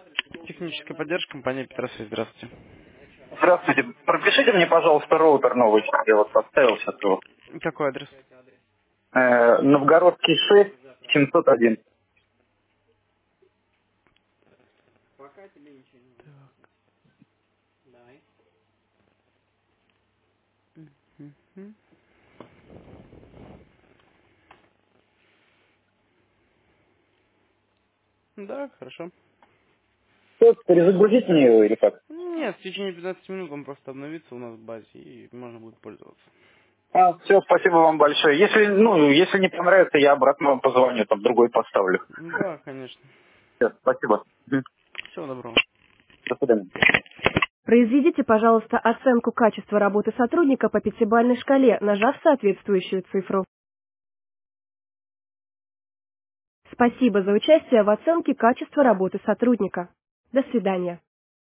Техническая поддержка, компания Петросвязь. Здравствуйте. Здравствуйте. Пропишите мне, пожалуйста, роутер новый. Я вот поставил сейчас его. Какой адрес? Новгородский 6, 701. Мгм. Да, хорошо. Что, перезагрузить мне его или как? Нет, в течение 15 минут он просто обновится у нас в базе и можно будет пользоваться. Все, спасибо вам большое. Если не понравится, я обратно вам позвоню, там другой поставлю. Да, конечно. Все, спасибо. Мгм. Всего доброго. До свидания. Произведите, пожалуйста, оценку качества работы сотрудника по пятибалльной шкале, нажав соответствующую цифру. Спасибо за участие в оценке качества работы сотрудника. До свидания.